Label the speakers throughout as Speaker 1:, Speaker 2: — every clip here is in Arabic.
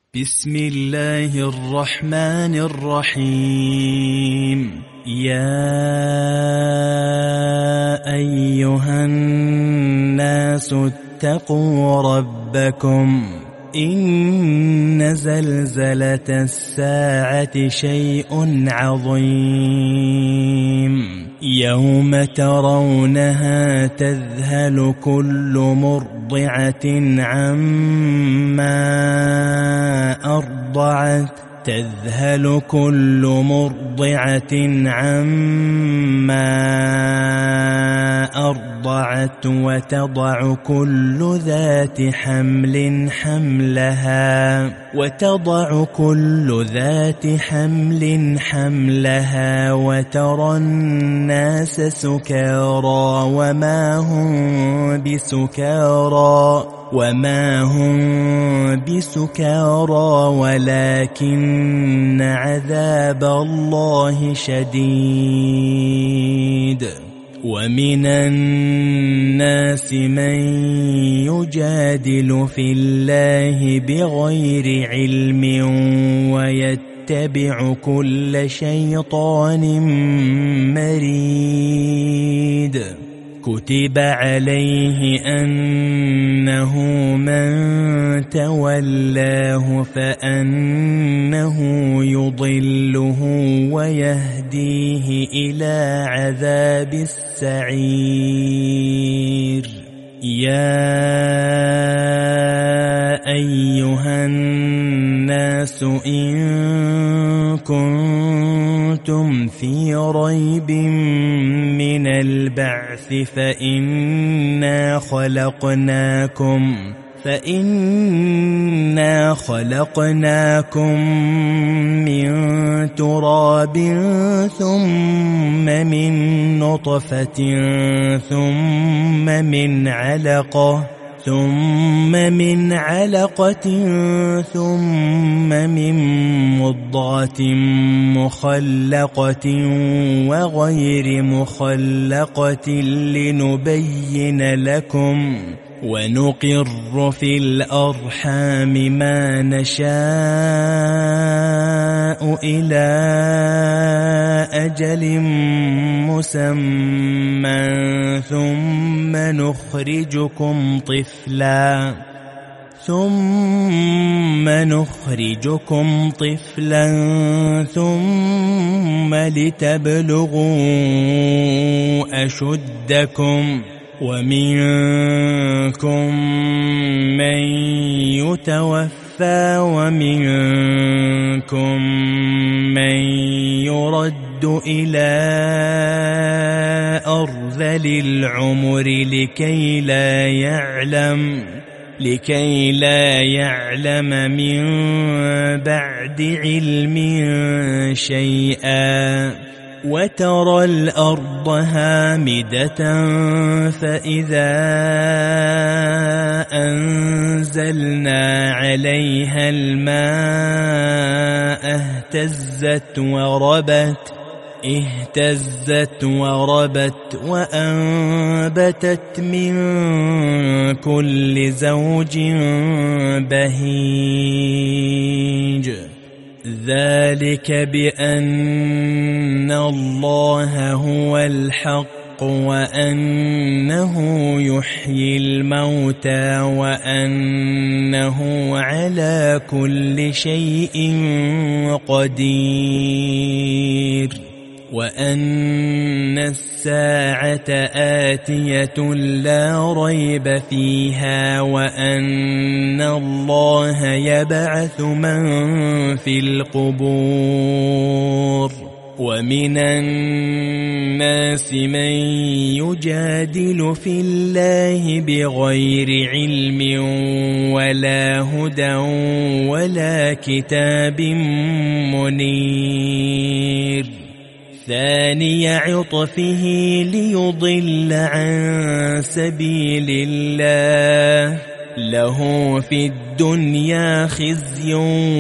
Speaker 1: بسم الله الرحمن الرحيم. يا أيها الناس اتقوا ربكم إن زلزلة الساعة شيء عظيم يوم ترونها تذهل كل مرضعة عما أرضعت وتضع كل ذات حمل حملها وترى الناس سكارى وما هم بسكارى ولكن عذاب الله شديد. ومن الناس من يجادل في الله بغير علم ويتبع كل شيطان مريد. كتب عليه أنه من تولاه فأنه يضله ويهديه إلى عذاب السعير. يا أيها الناس إن كنتم في ريب من البعث فإنا خلقناكم من تراب ثم من نطفة ثم من علقة ثم من مضغة مخلقة وغير مخلقة لنبين لكم ونقر في الأرحام ما نشاء إلى أجل مسمى ثم نخرجكم طفلا ثم لتبلغوا أشدكم ومنكم من يتوفى ومنكم من يرد إلى أرذل العمر لكي لا يعلم من بعد علم شيئا. وترى الأرض هامدة فإذا أنزلنا عليها الماء اهتزت وربت وأنبتت من كل زوج بهيج. ذلك بأن الله هو الحق وأنه يحيي الموتى وأنه على كل شيء قدير وأن الساعة آتية لا ريب فيها وأن الله يبعث من في القبور. ومن الناس من يجادل في الله بغير علم ولا هدى ولا كتاب منير. ثاني عطفه ليضل عن سبيل الله له في الدنيا خزي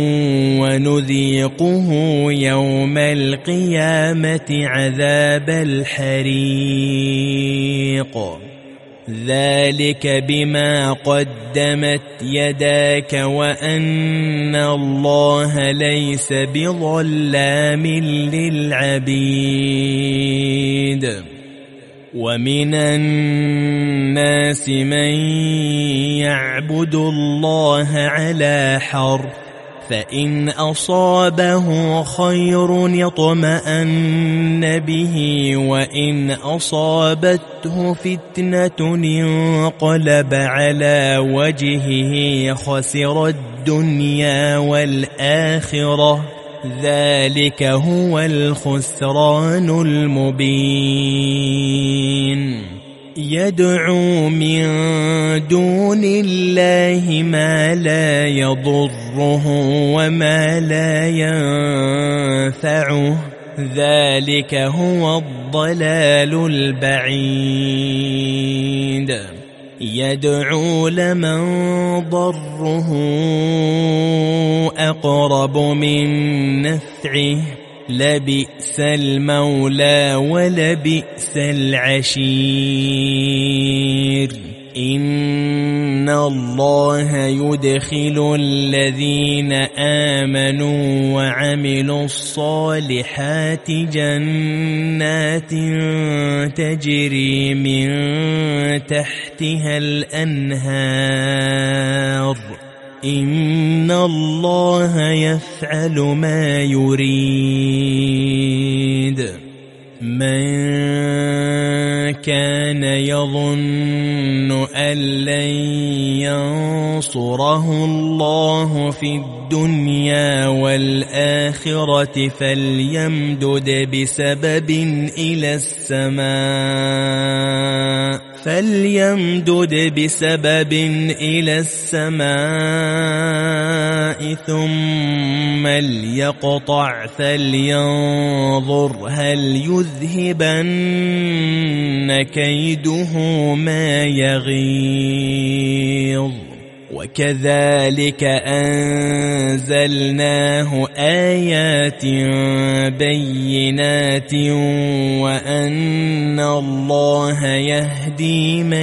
Speaker 1: ونذيقه يوم القيامة عذاب الحريق. ذلك بما قدمت يداك وأن الله ليس بظلام للعبيد. ومن الناس من يعبد الله على حرف، فإن أصابه خير يطمأن به، وإن أصابته فتنة انقلب على وجهه خسر الدنيا والآخرة، ذلك هو الخسران المبين. يدعو من دون الله ما لا يضره وما لا ينفعه، ذلك هو الضلال البعيد. يدعو لمن ضره أقرب من نفعه، لبئس المولى ولبئس العشير. إن الله يدخل الذين آمنوا وعملوا الصالحات جنات تجري من تحتها الأنهار، إن الله يفعل ما يريد. من كان يظن أن لن ينصره الله في الدنيا والآخرة فليمدد بسبب إلى السماء ثم ليقطع فلينظر هل يذهبن كيده ما يغيظ. وكذلك أنزلناه آيات بينات وأن الله يهدي من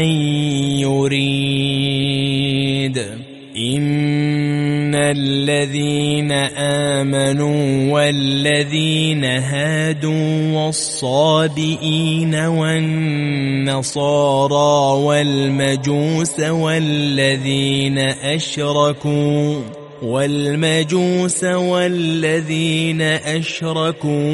Speaker 1: يريد. إن الذين آمنوا والذين هادوا والصابئين والنصارى والمجوس والذين أشركوا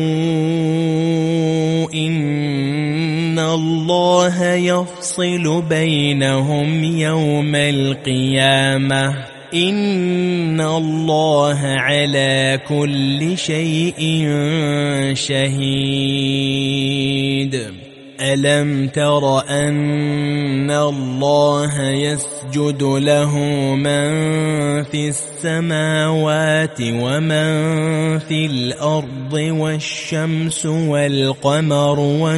Speaker 1: إن الله يفصل بينهم يوم القيامة، إن الله على كل شيء شهيد. ألم تر أن الله يسجد له من في السماوات ومن في الأرض والشمس والقمر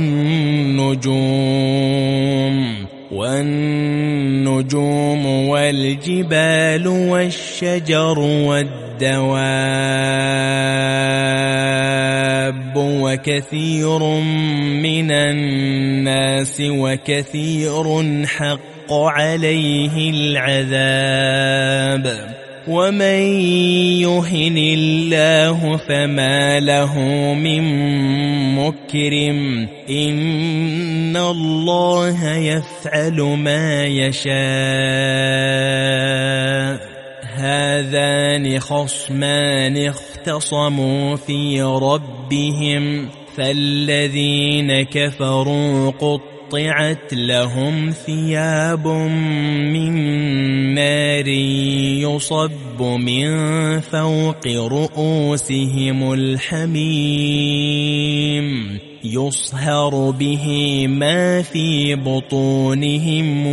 Speaker 1: والنجوم والجبال والشجر والدواب وكثير من الناس وكثير حق عليه العذاب. ومن يهن الله فما له من مكرم، إن الله يفعل ما يشاء. هذان خصمان اختصموا في ربهم، فالذين كفروا قطعت لهم ثياب من نار يصب من فوق رؤوسهم الحميم، يصهر به ما في بطونهم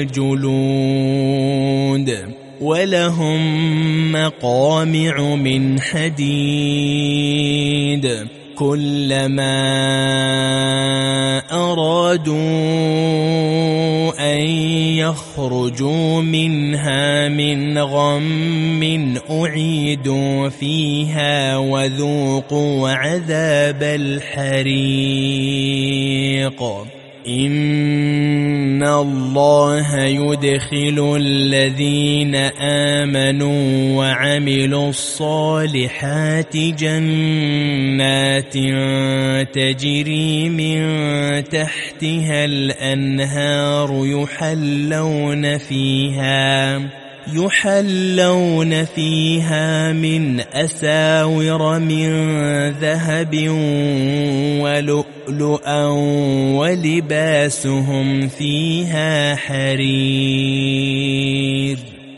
Speaker 1: والجلود، ولهم مقامع من حديد، كلما أرادوا أن يخرجوا منها من غم أعيدوا فيها وذوقوا عذاب الحريق. إن الله يدخل الذين آمنوا وعملوا الصالحات جنات تجري من تحتها الأنهار يحلون فيها من أساور من ذهب ولؤلؤا ولباسهم فيها حرير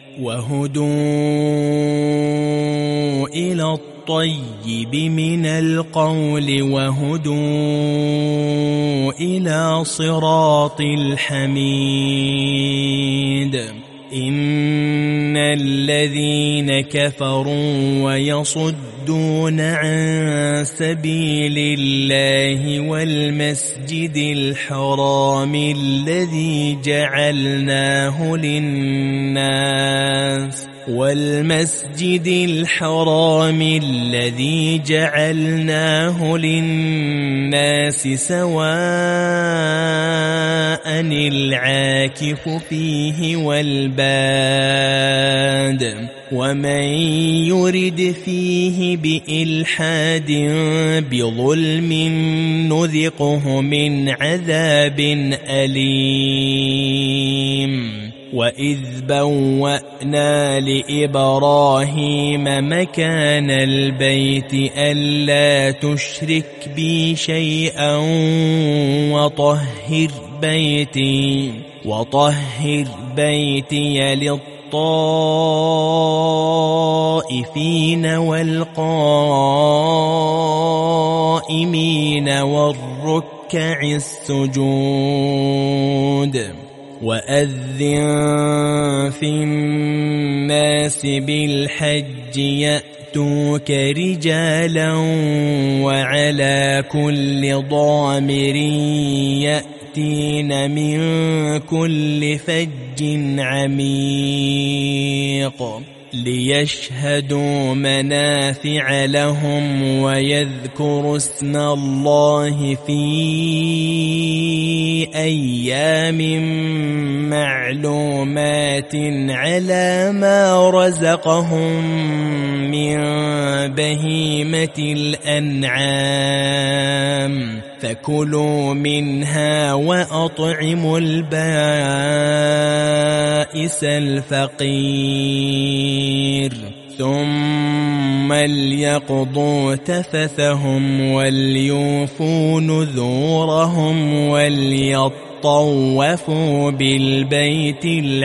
Speaker 1: وهدوا إلى الطيب من القول وهدوا إلى صراط الحميد إن الذين كفروا ويصدون عن سبيل الله والمسجد الحرام الذي جعلناه للناس سواء العاكف فيه والباد ومن يرد فيه بإلحاد بظلم نذقه من عذاب أليم وإذ بوأنا لإبراهيم مكان البيت ألا تشرك بي شيئا وطهر بيتي للطائفين والقائمين والركع السجود وأذن في الناس بالحج يأتوك رجالا وعلى كل ضامر يأتين من كل فج عميق ليشهدوا منافع لهم ويذكروا اسم الله في أيام معلومات على ما رزقهم من بهيمة الأنعام فكلوا منها وأطعموا البائس الفقير ثم ليقضوا تفثهم وليوفوا نذورهم وليطوفوا بالبيت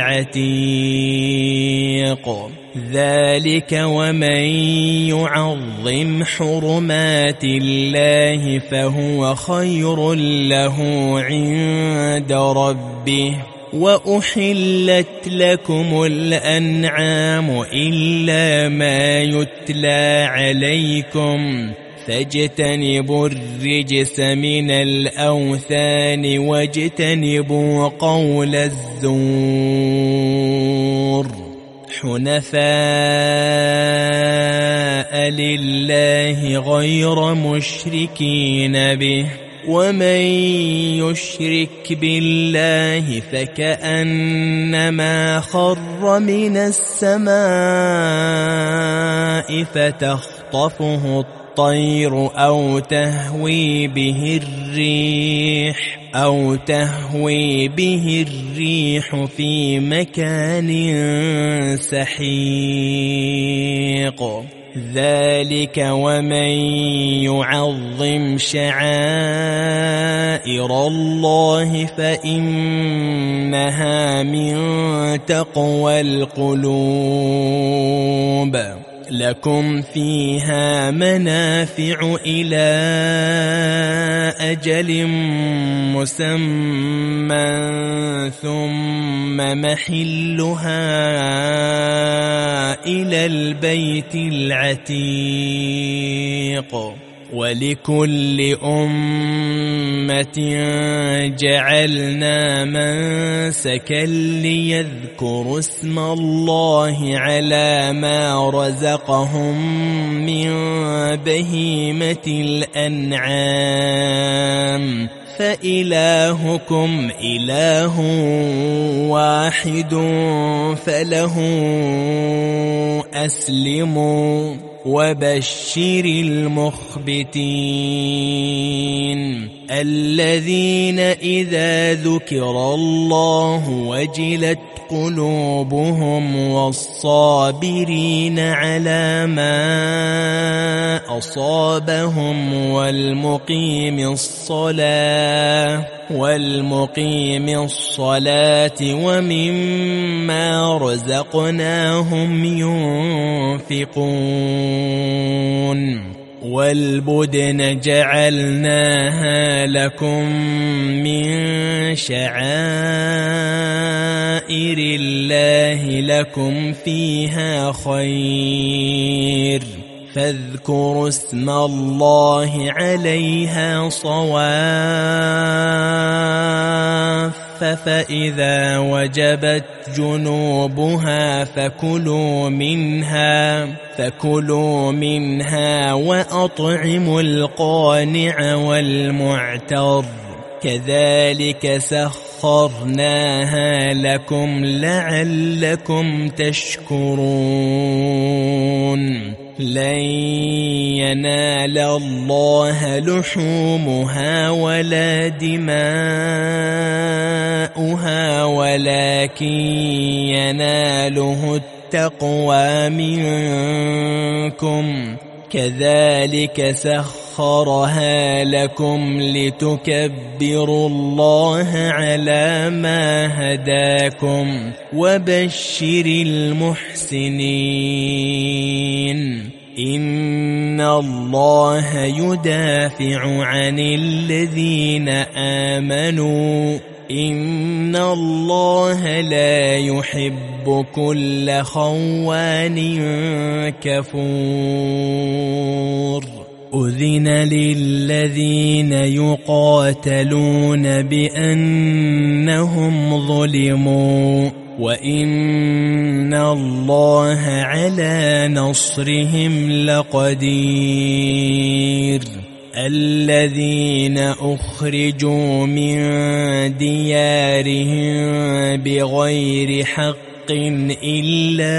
Speaker 1: العتيق ذلك ومن يعظم حرمات الله فهو خير له عند ربه وأحلت لكم الأنعام إلا ما يتلى عليكم فاجتنبوا الرجس من الأوثان واجتنبوا قول الزور حنفاء لله غير مشركين به ومن يشرك بالله فكأنما خر من السماء فتخطفه الطير أو تهوي به الريح في مكان سحيق ذلك ومن يعظم شعائر الله فإنها من تقوى القلوب لكم فيها منافع إلى أجل مسمى ثم محلها إلى البيت العتيق ولكل أمة جعلنا منسكا ليذكروا اسم الله على ما رزقهم من بهيمة الأنعام فإلهكم إله واحد فله أسلموا وبشر المخبتين الذين إذا ذكر الله وجلت قلوبهم والصابرين على ما أصابهم والمقيم الصلاة ومما رزقناهم ينفقون والبدن جعلناها لكم من شعائر الله لكم فيها خير فاذكروا اسم الله عليها صواف فإذا وجبت جنوبها فكلوا منها وأطعموا القانع والمعتر كذلك سخرناها لكم لعلكم تشكرون لن ينال الله لحومها ولا دماؤها ولكن يناله التقوى منكم كذلك سخرها لكم لتكبروا الله على ما هداكم وبشر المحسنين إن الله يدافع عن الذين آمنوا إن الله لا يحب كل خوان كفور أذن للذين يقاتلون بأنهم ظلموا وإن الله على نصرهم لقدير الذين أخرجوا من ديارهم بغير حق إلا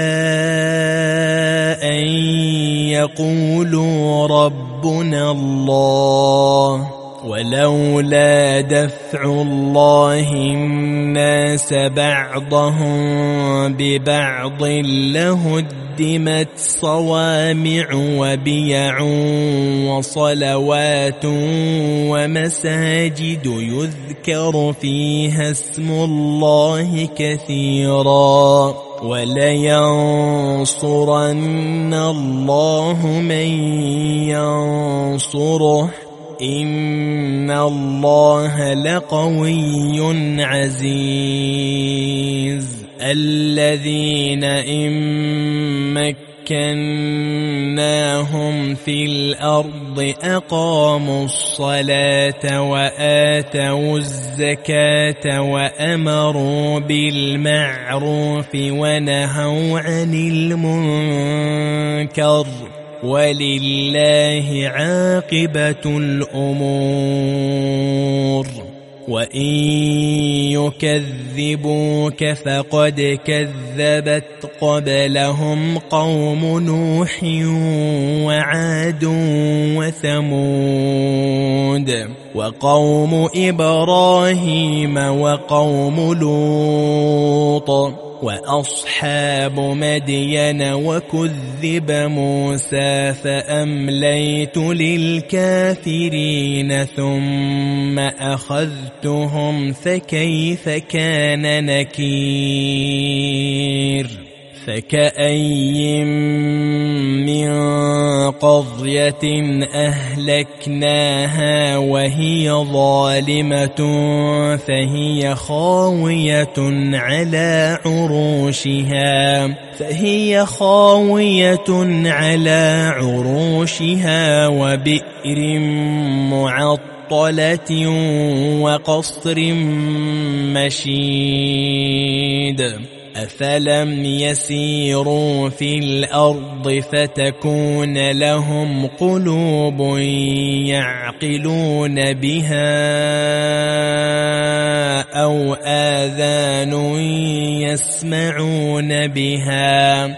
Speaker 1: أن يقولوا ربنا الله ولولا دفع الله الناس بعضهم ببعض لهدمت صوامع وبيع وصلوات ومساجد يذكر فيها اسم الله كثيرا ولينصرن الله من ينصره إن الله لقوي عزيز الذين إن مكناهم في الأرض أقاموا الصلاة وآتوا الزكاة وأمروا بالمعروف ونهوا عن المنكر ولله عاقبة الأمور وإن يكذبوك فقد كذبت قبلهم قوم نوح وعاد وثمود وقوم إبراهيم وقوم لوط وأصحاب مدين وكذب موسى فأمليت للكافرين ثم أخذتهم فكيف كان نكير فكأي من قرية أهلكناها وهي ظالمة فهي خاوية على عروشها وبئر معطلة وقصر مشيد أفلم يسيروا في الأرض فتكون لهم قلوب يعقلون بها أو آذان يسمعون بها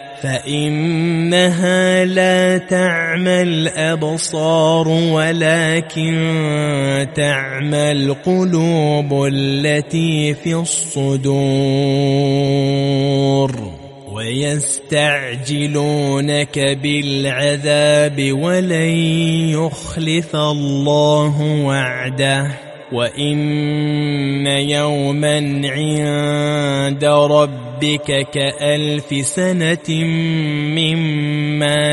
Speaker 1: فإنها لا تعمى الأبصار ولكن تعمى القلوب التي في الصدور ويستعجلونك بالعذاب ولن يخلف الله وعده وإن يوما عند ربك كألف سنة مما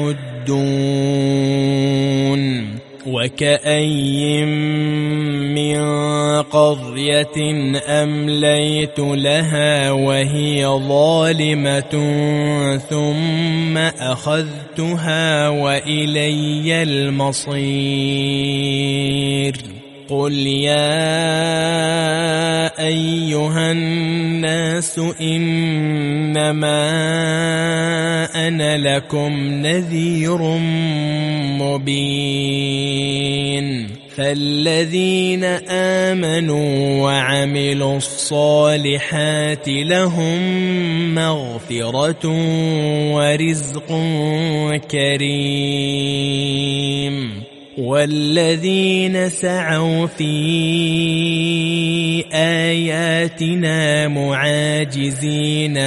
Speaker 1: تعدون وكأي من قرية أمليت لها وهي ظالمة ثم أخذتها وإلي المصير قل يا أيها الناس إنما أنا لكم نذير مبين فالذين آمنوا وعملوا الصالحات لهم مغفرة ورزق كريم والذين سعوا في آياتنا معاجزين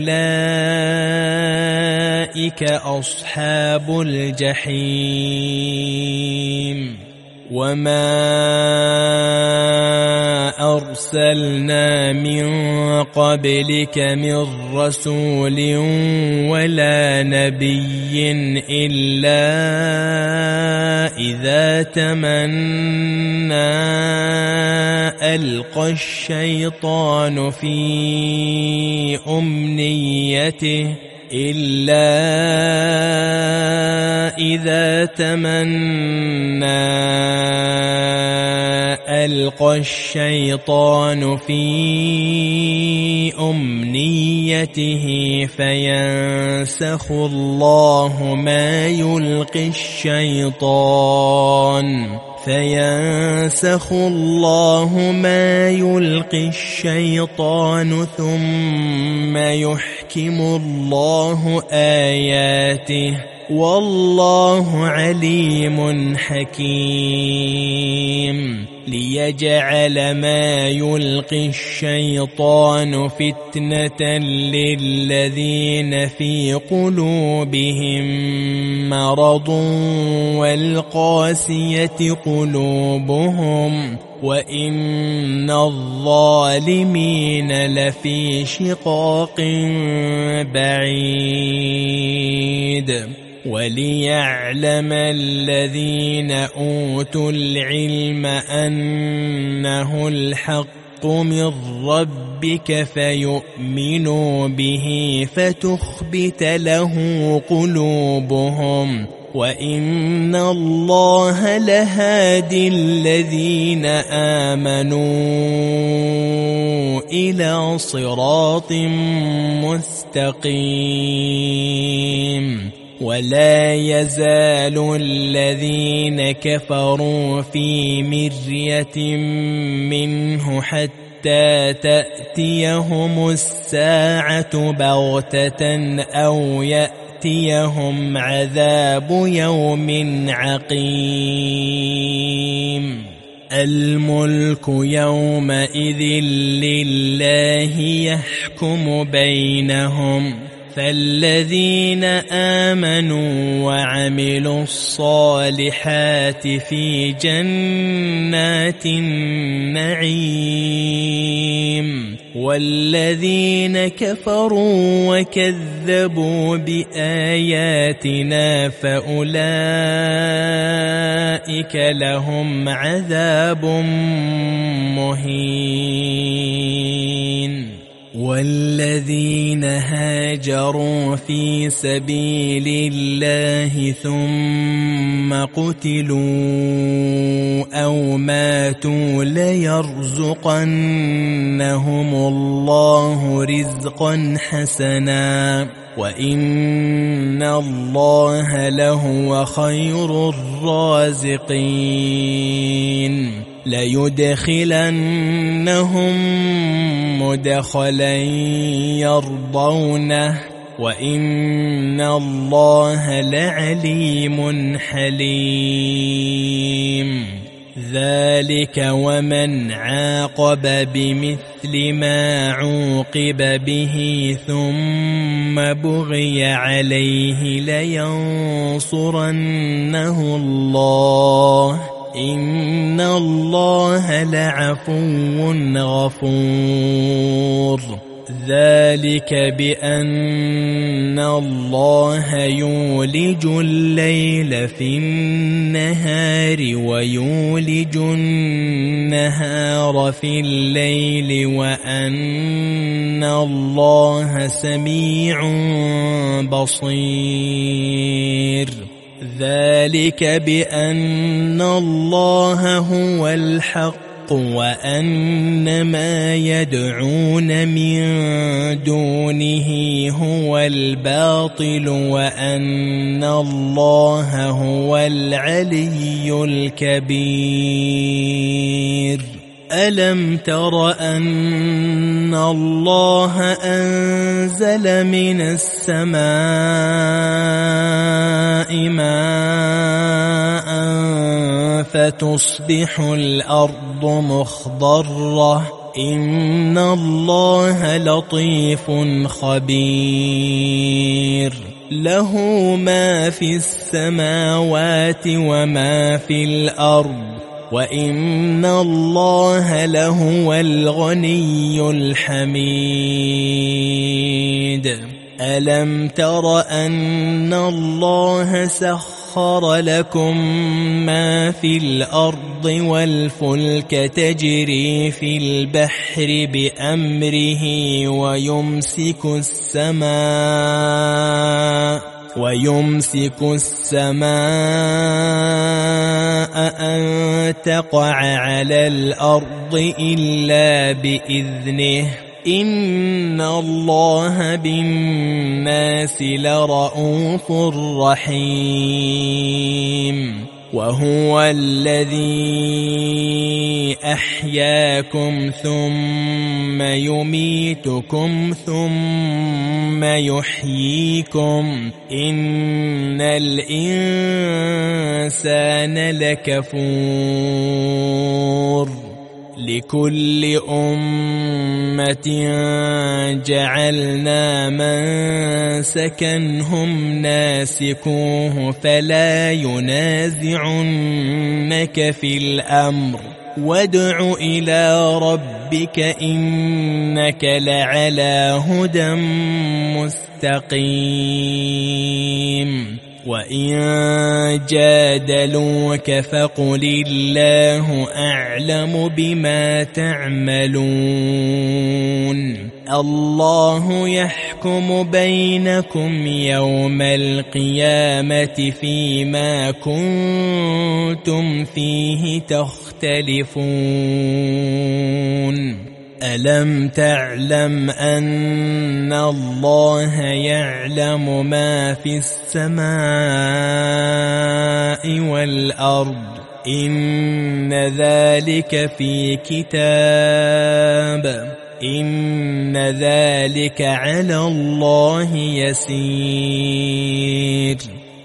Speaker 1: أولئك أصحاب الجحيم وما أرسلنا من قبلك من رسول ولا نبي إلا إذا تمنى ألقى الشيطان في أمنيته ألقى الشيطان في أمنيته فينسخ الله ما يلقي الشيطان ثم يحكم الله آياته والله عليم حكيم ليجعل ما يلقي الشيطان فتنة للذين في قلوبهم مرض والقاسية قلوبهم وإن الظالمين لفي شقاق بعيد وليعلم الذين أوتوا العلم أنه الحق من ربك فيؤمنوا به فتخبت له قلوبهم وإن الله لهادي الذين آمنوا إلى صراط مستقيم ولا يزال الذين كفروا في مرية منه حتى تأتيهم الساعة بغتة أو يأتيهم عذاب يوم عقيم الملك يومئذ لله يحكم بينهم فالذين آمنوا وعملوا الصالحات في جنات النعيم والذين كفروا وكذبوا بآياتنا فأولئك لهم عذاب مهين والذين هاجروا في سبيل الله ثم قتلوا أو ماتوا ليرزقنهم الله رزقا حسنا وإن الله لهو خير الرازقين ليدخلنهم مدخلا يرضونه وإن الله لعليم حليم ذلك ومن عاقب بمثل ما عوقب به ثم بغي عليه لينصرنه الله إن الله لعفو غفور ذلك بأن الله يولج الليل في النهار ويولج النهار في الليل وأن الله سميع بصير ذلك بأن الله هو الحق وأن ما يدعون من دونه هو الباطل وأن الله هو العلي الكبير ألم تر أن الله أنزل من السماء ماء فتصبح الأرض مخضرة إن الله لطيف خبير له ما في السماوات وما في الأرض وإن الله لهو الغني الحميد ألم تر أن الله سخر لكم ما في الأرض والفلك تجري في البحر بأمره ويمسك السماء أن تقع على الأرض إلا بإذنه إن الله بالناس لرءوف رحيم وهو الذي أحياكم ثم يميتكم ثم يحييكم إن الإنسان لكفور لكل أمة جعلنا منسكا هم ناسكوه فلا ينازعنك في الأمر وادع إلى ربك إنك لعلى هدى مستقيم وإن جادلوك فقل الله أعلم بما تعملون الله يحكم بينكم يوم القيامة فيما كنتم فيه تختلفون ألم تعلم أن الله يعلم ما في السماء والأرض إن ذلك في كتاب إن ذلك على الله يسير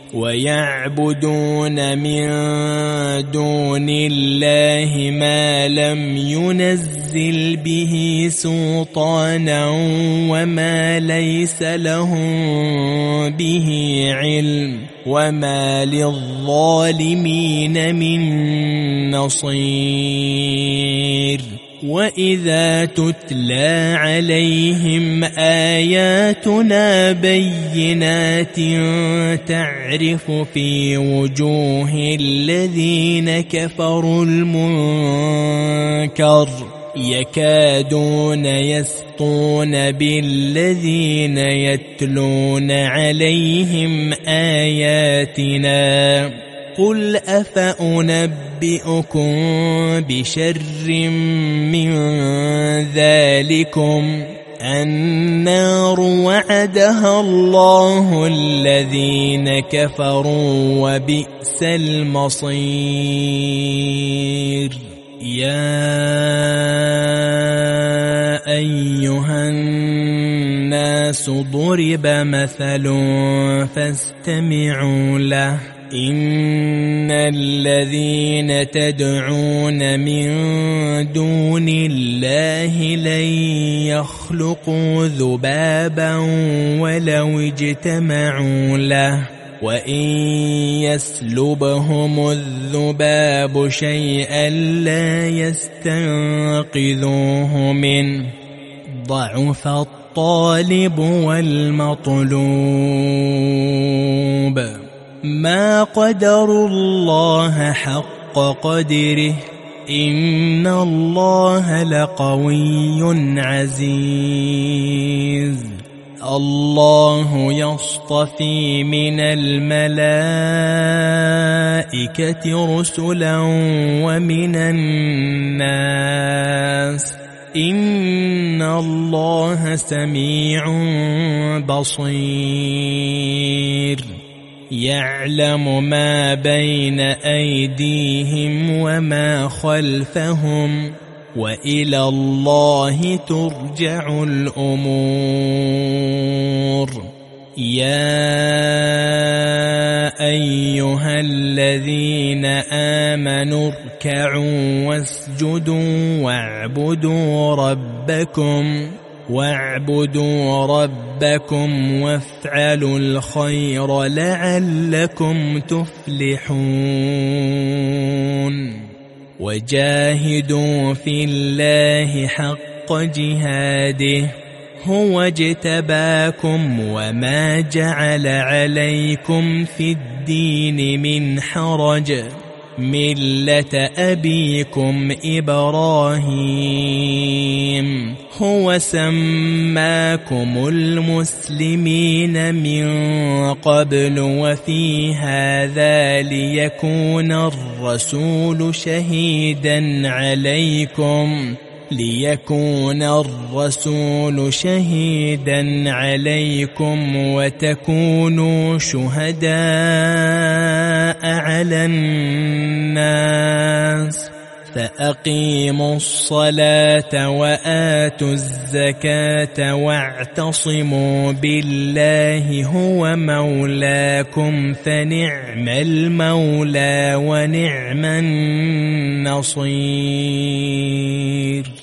Speaker 1: ويعبدون من دون الله ما لم ينزل به سلطانا وما ليس لهم به علم وما للظالمين من نصير وإذا تتلى عليهم آياتنا بينات تعرف في وجوه الذين كفروا المنكر يكادون يسطون بالذين يتلون عليهم آياتنا قل أفأنبئكم بشر من ذلكم النار وعدها الله الذين كفروا وبئس المصير يا أيها الناس ضرب مثل فاستمعوا له إن الذين تدعون من دون الله لن يخلقوا ذبابا ولو اجتمعوا له وإن يسلبهم الذباب شيئا لا يستنقذوه منه ضعف الطالب والمطلوب ما قدروا الله حق قدره إن الله لقوي عزيز الله يصطفي من الملائكة رسلا ومن الناس إن الله سميع بصير يعلم ما بين أيديهم وما خلفهم وإلى الله ترجع الأمور يا أيها الذين آمنوا اركعوا واسجدوا واعبدوا ربكم وافعلوا الخير لعلكم تفلحون وجاهدوا في الله حق جهاده هو اجتباكم وما جعل عليكم في الدين من حرج ملة أبيكم إبراهيم هو سماكم المسلمين من قبل وفي هذا ليكون الرسول شهيدا عليكم وتكونوا شهداء على الناس فأقيموا الصلاة وآتوا الزكاة واعتصموا بالله هو مولاكم فنعم المولى ونعم النصير